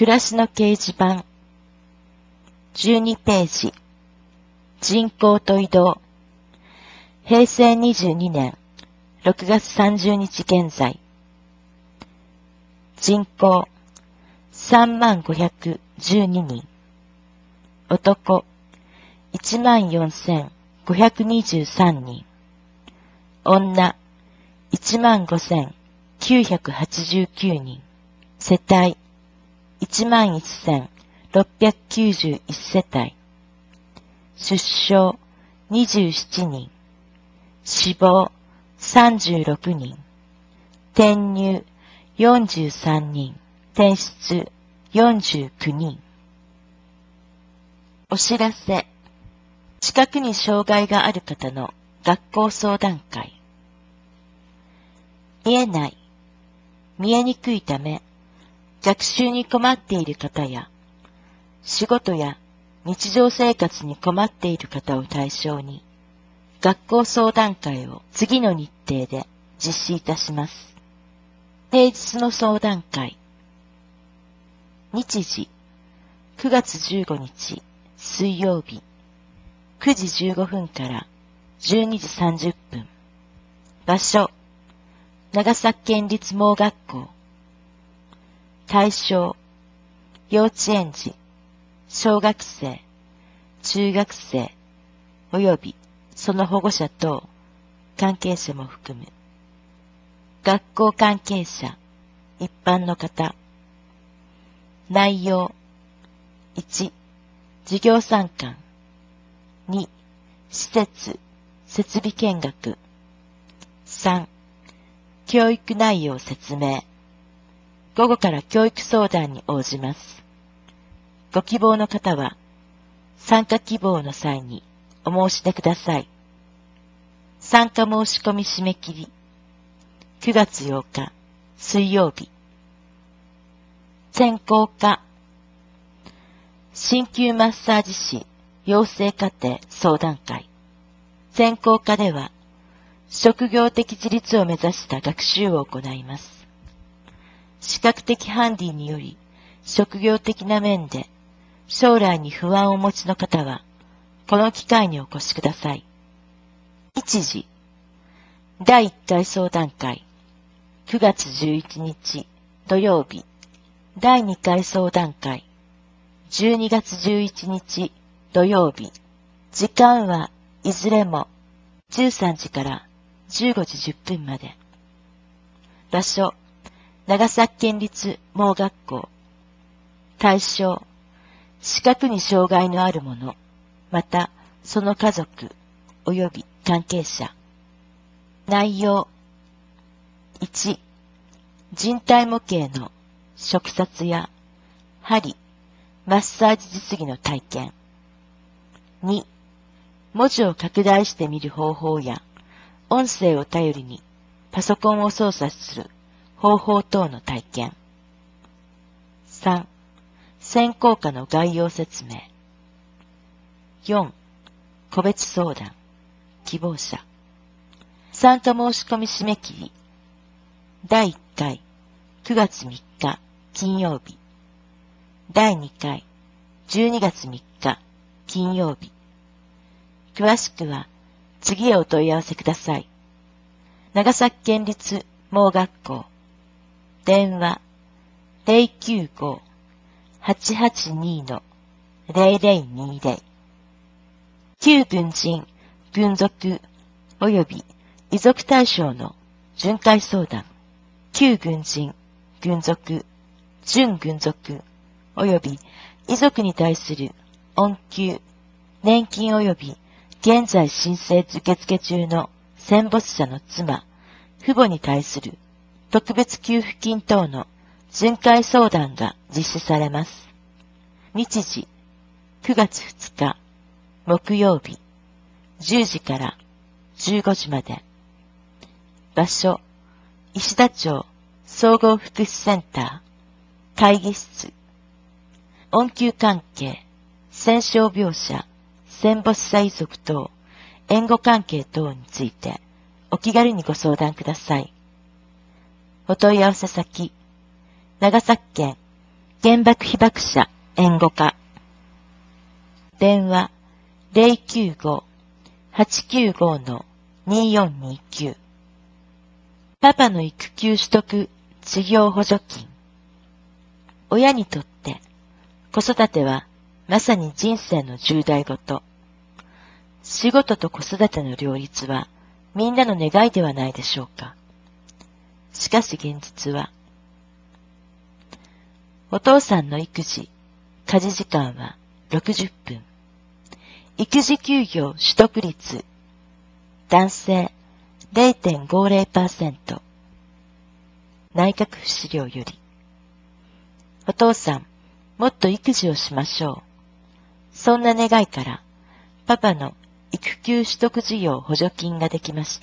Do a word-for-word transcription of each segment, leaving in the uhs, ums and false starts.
暮らしの掲示板。じゅうにページ。人口と移動。へいせいにじゅうにねんろくがつさんじゅうにち現在。人口さんまんごひゃくじゅうににん。男いちまんよんせんごひゃくにじゅうさんにん。女いちまんごせんきゅうひゃくはちじゅうきゅうにん。世帯いちまんせんろっぴゃくきゅうじゅういち世帯。出生にじゅうななにん。死亡さんじゅうろくにん。転入よんじゅうさんにん。転出よんじゅうきゅうにん。お知らせ。近くに障害がある方の学校相談会。見えない、見えにくいため、学習に困っている方や、仕事や日常生活に困っている方を対象に、学校相談会を次の日程で実施いたします。平日の相談会。日時、くがつじゅうごにち水曜日、くじじゅうごふんからじゅうにじさんじゅっぷん。場所、長崎県立盲学校。対象、幼稚園児、小学生、中学生、およびその保護者等、関係者も含む。学校関係者、一般の方。内容、いち、授業参観。に、施設、設備見学。さん、教育内容説明。午後から教育相談に応じます。ご希望の方は、参加希望の際にお申し出ください。参加申し込み締め切り、くがつようか水曜日。専攻科、鍼灸マッサージ師養成課程相談会。専攻科では、職業的自立を目指した学習を行います。視覚的ハンディにより、職業的な面で、将来に不安をお持ちの方は、この機会にお越しください。日時、だいいっかい相談会、くがつじゅういちにち土曜日。だいにかい相談会、じゅうにがつじゅういちにち土曜日。時間はいずれもじゅうさんじからじゅうごじじゅっぷんまで。場所、長崎県立盲学校。対象、視覚に障害のある者、またその家族及び関係者。内容、いち、人体模型の触察や針、マッサージ実技の体験。に、文字を拡大して見る方法や音声を頼りにパソコンを操作する方法等の体験。さん、専攻科の概要説明。よん、個別相談、希望者。参加申し込み締め切り。だいいっかい、くがつみっか金曜日。だいにかい、じゅうにがつみっか金曜日。詳しくは次へお問い合わせください。長崎県立盲学校。電話 ゼロきゅうご はちはちに ゼロゼロにゼロ。旧軍人、軍属及び遺族対象の巡回相談。旧軍人、軍属、準軍属及び遺族に対する恩給、年金及び現在申請受付中の戦没者の妻、父母に対する特別給付金等の巡回相談が実施されます。日時、くがつふつか木曜日、じゅうじからじゅうごじまで。場所、石田町総合福祉センター、会議室。恩給関係、戦傷病者、戦没者遺族等、援護関係等についてお気軽にご相談ください。お問い合わせ先、長崎県原爆被爆者援護課。電話 ゼロきゅうご はちきゅうご によんにきゅう。パパの育休取得事業補助金。親にとって子育てはまさに人生の重大事。仕事と子育ての両立はみんなの願いではないでしょうか。しかし現実は、お父さんの育児、家事時間はろくじゅっぷん。育児休業取得率、男性 ゼロてんごゼロパーセント。内閣府資料より。お父さん、もっと育児をしましょう。そんな願いから、パパの育休取得事業補助金ができました。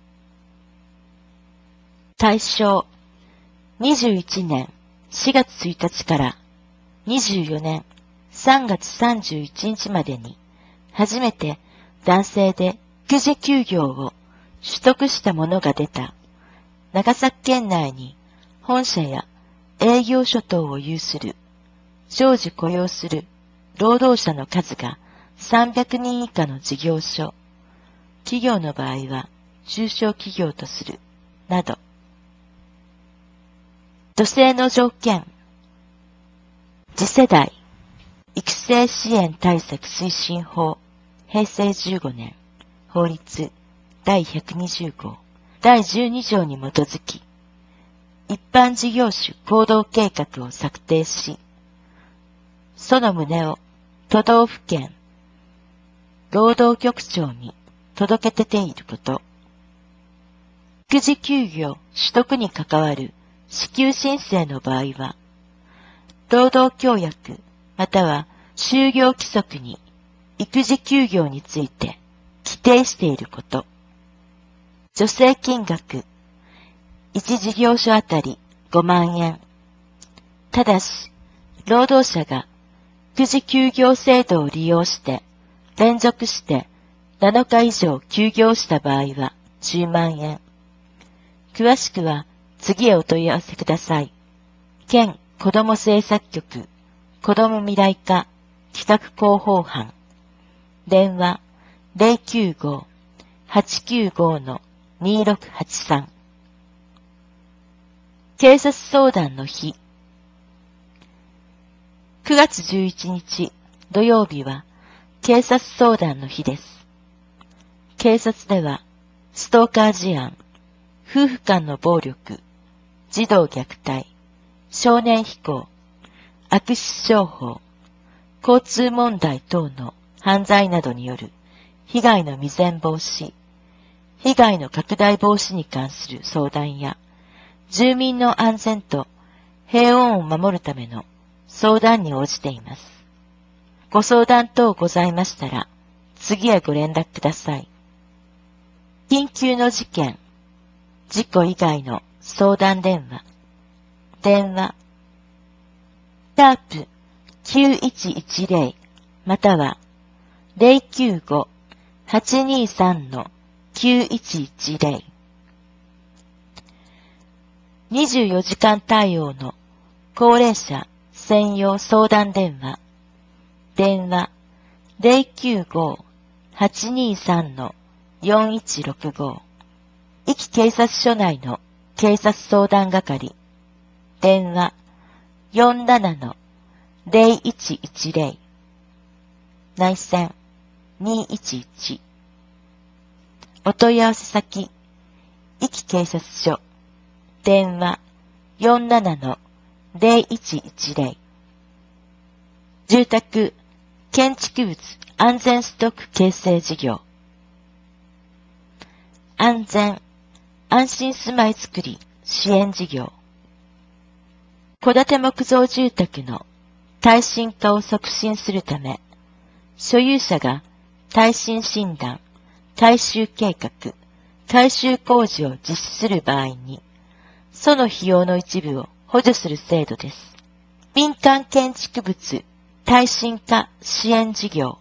対象、にじゅういちねんしがつついたちからにじゅうよねんさんがつさんじゅういちにちまでに、初めて男性で育児休業を取得したものが出た、長崎県内に本社や営業所等を有する、常時雇用する労働者の数がさんびゃくにん以下の事業所、企業の場合は中小企業とする、など。女性の条件。次世代育成支援対策推進法へいせいじゅうごねん法律だいひゃくにじゅうごうだいじゅうにじょうに基づき、一般事業主行動計画を策定し、その旨を都道府県労働局長に届け出ていること。育児休業取得に関わる支給申請の場合は、労働協約または就業規則に育児休業について規定していること。助成金額、いち事業所あたりごまんえん。ただし、労働者が育児休業制度を利用して連続してなのか以上休業した場合はじゅうまんえん。詳しくは次へお問い合わせください。県子ども政策局子ども未来課企画広報班。電話 ゼロきゅうご はちきゅうご にろくはちさん。警察相談の日。くがつじゅういちにち土曜日は警察相談の日です。警察ではストーカー事案、夫婦間の暴力、児童虐待、少年非行、悪質商法、交通問題等の犯罪などによる被害の未然防止、被害の拡大防止に関する相談や、住民の安全と平穏を守るための相談に応じています。ご相談等ございましたら、次へご連絡ください。緊急の事件、事故以外の相談電話。電話、シャープきゅういちいちゼロまたはゼロきゅうご はちにさん きゅういちいちゼロ。にじゅうよじかん対応の高齢者専用相談電話。電話ゼロきゅうご はちにさん よんいちろくご。壱岐警察署内の警察相談係。電話よんなな ゼロいちいちゼロ。内線にいちいち。お問い合わせ先、壱岐警察署。電話よんなな ゼロいちいちゼロ。住宅、建築物安全ストック形成事業。安全、安心住まいづくり支援事業。戸建て木造住宅の耐震化を促進するため、所有者が耐震診断、改修計画、改修工事を実施する場合に、その費用の一部を補助する制度です。民間建築物耐震化支援事業。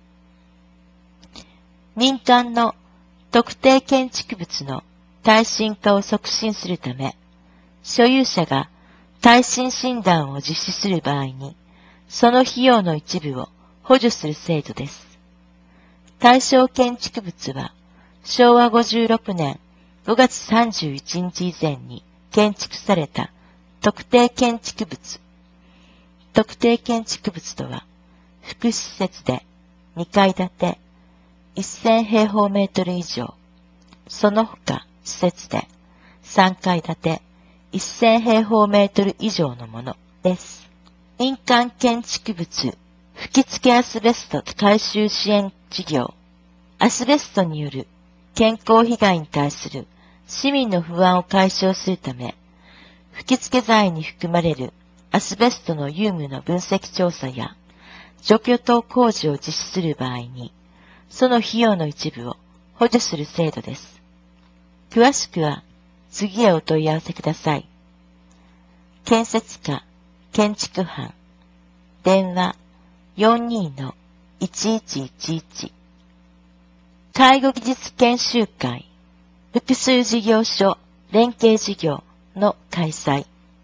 民間の特定建築物の耐震化を促進するため、所有者が耐震診断を実施する場合に、その費用の一部を補助する制度です。対象建築物は、しょうわごじゅうろくねんごがつさんじゅういちにち以前に建築された特定建築物。特定建築物とは、福祉施設でにかい建てせん平方メートル以上、その他施設でさんがい建てせん平方メートル以上のものです。民間建築物吹き付けアスベスト回収支援事業。アスベストによる健康被害に対する市民の不安を解消するため、吹き付け剤に含まれるアスベストの有無の分析調査や除去等工事を実施する場合に、その費用の一部を補助する制度です。詳しくは次へお問い合わせください。建設課建築班電話 よんにーのいちいちいちいち 介護技術研修会複数事業所連携事業の開催。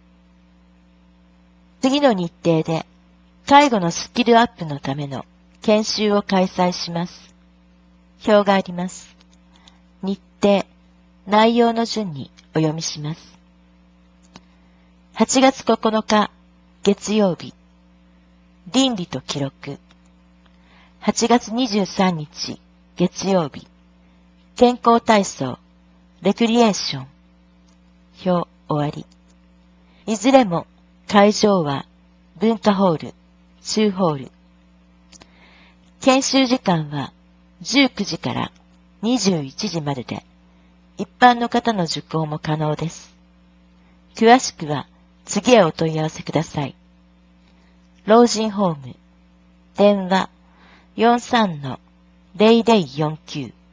次の日程で介護のスキルアップのための研修を開催します。表があります。日程、内容の順にお読みします。はちがつここのか月曜日、倫理と記録。はちがつにじゅうさんにち月曜日、健康体操、レクリエーション。表終わり。いずれも会場は文化ホール、中ホール。研修時間はじゅうくじからにじゅういちじまでで、一般の方の受講も可能です。詳しくは次へお問い合わせください。老人ホーム、電話 よんさんのゼロゼロよんきゅう。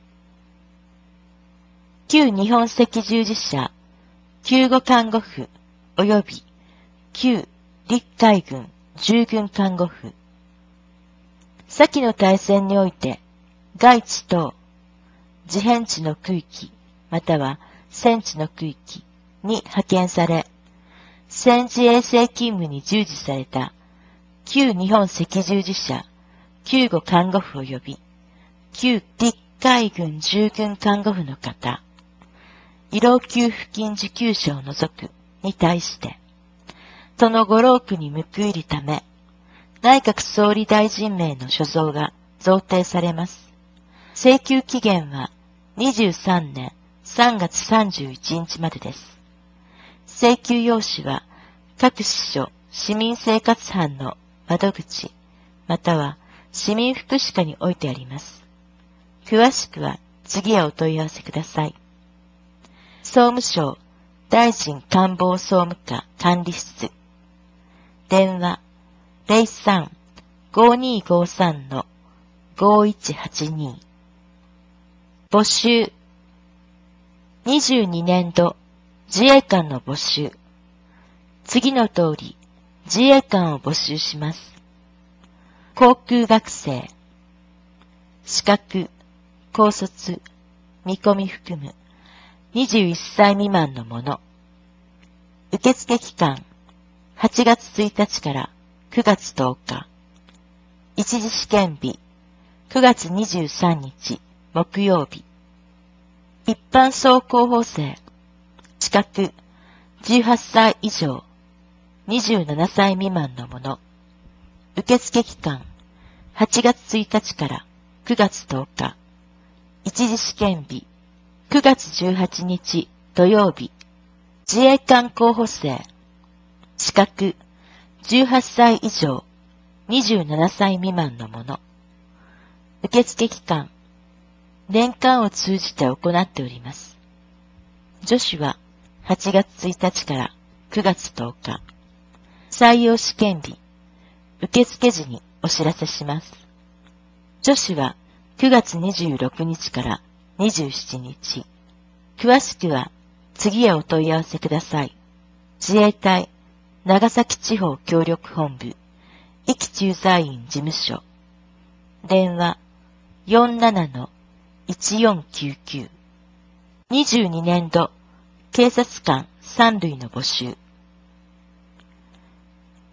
旧日本赤十字社、救護看護婦及び旧陸海軍従軍看護婦。先の大戦において、外地等、自変地の区域、または戦地の区域に派遣され、戦時衛生勤務に従事された旧日本赤十字社、救護看護婦及び旧陸海軍従軍看護婦の方、医療給付金受給者を除くに対して、そのご労苦に報いるため、内閣総理大臣名の所蔵が贈呈されます。請求期限はにじゅうさんねんさんがつさんじゅういちにちまでです。請求用紙は各支所市民生活班の窓口、または市民福祉課に置いてあります。詳しくは次へお問い合わせください。総務省大臣官房総務課管理室電話 ゼロさん ごにーごさん のごいちはちに 募集にじゅうにねんど自衛官の募集。次の通り自衛官を募集します。航空学生、資格、高卒、見込み含むにじゅういっさい未満のもの。受付期間はちがつついたちからくがつとおか。一次試験日くがつにじゅうさんにち木曜日。一般総候補生、資格じゅうはっさい以上、にじゅうななさい未満のもの。受付期間はちがつついたちからくがつとおか。一次試験日くがつじゅうはちにち土曜日。自衛官候補生、資格じゅうはっさい以上、にじゅうななさい未満のもの。受付期間年間を通じて行っております。女子ははちがつついたちからくがつとおか。採用試験日、受付時にお知らせします。女子はくがつにじゅうろくにちからにじゅうしちにち。詳しくは次へお問い合わせください。自衛隊長崎地方協力本部、壱岐駐在員事務所。電話 よんななのいちよんきゅうきゅう。にじゅうにねんど警察官さんるいの募集。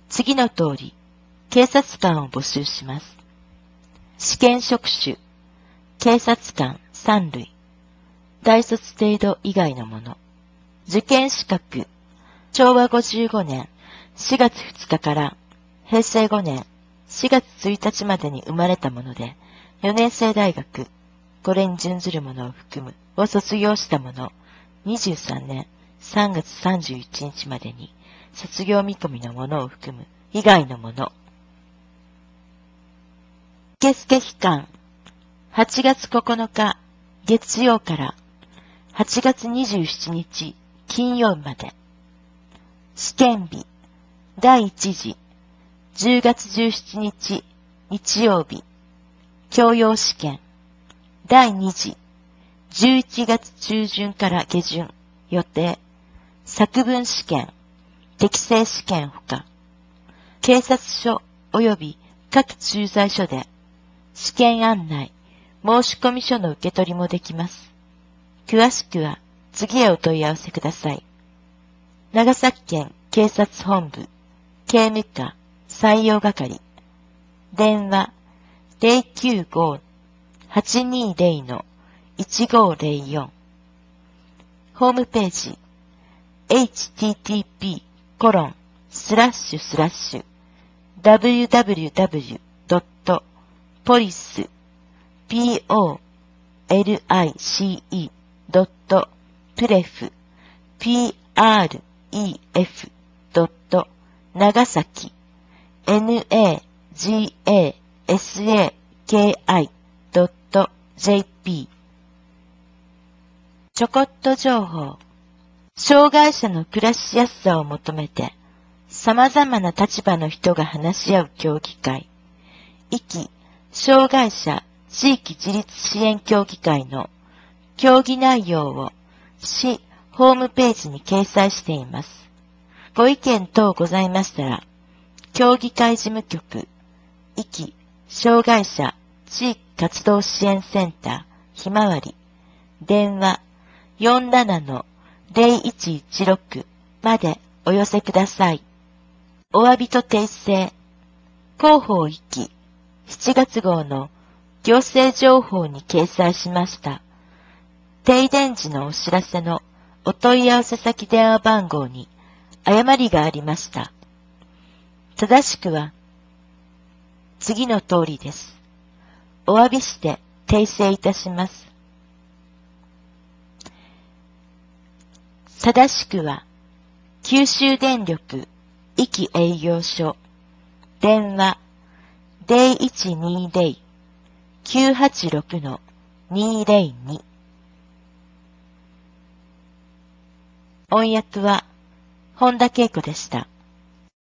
次の通り、警察官を募集します。試験職種、警察官さん類、大卒程度以外のもの。受験資格、しょうわごじゅうごねんしがつふつかからへいせいごねんしがつついたちまでに生まれたもので、よねんせい大学、これに準ずるものを含むを卒業したもの、にじゅうさんねんさんがつさんじゅういちにちまでに卒業見込みのものを含む以外のもの。受付期間、はちがつここのか月曜からはちがつにじゅうしちにち金曜日まで。試験日、だいいち次、じゅうがつじゅうしちにち日曜日。教養試験、だいに次、じゅういちがつちゅうじゅんから下旬予定。作文試験、適正試験ほか。警察署及び各駐在所で試験案内、申込書の受け取りもできます。詳しくは次へお問い合わせください。長崎県警察本部警務課採用係。電話 ゼロきゅうご はちにーゼロ のいちごーぜろよん。ホームページ エイチティーティーピーコロンスラッシュスラッシュダブリューダブリューダブリュードットポリスピーオーエルアイシーイードットプレフピーアールイーエフドット長崎 エヌエージーエーエスエーケーアイドットジェーピー。ちょこっと情報。障害者の暮らしやすさを求めて、様々な立場の人が話し合う協議会、壱岐障害者地域自立支援協議会の協議内容を市ホームページに掲載しています。ご意見等ございましたら、協議会事務局、壱岐障害者地域活動支援センターひまわり、電話 よんじゅうななのゼロいちいちろく までお寄せください。お詫びと訂正。広報壱岐しちがつ号の行政情報に掲載しました。停電時のお知らせのお問い合わせ先電話番号に誤りがありました。正しくは次の通りです。お詫びして訂正いたします。正しくは、九州電力壱岐営業所、電話 ゼロいちにーゼロ きゅうはちろく にーゼロに。音訳は本田恵子でした。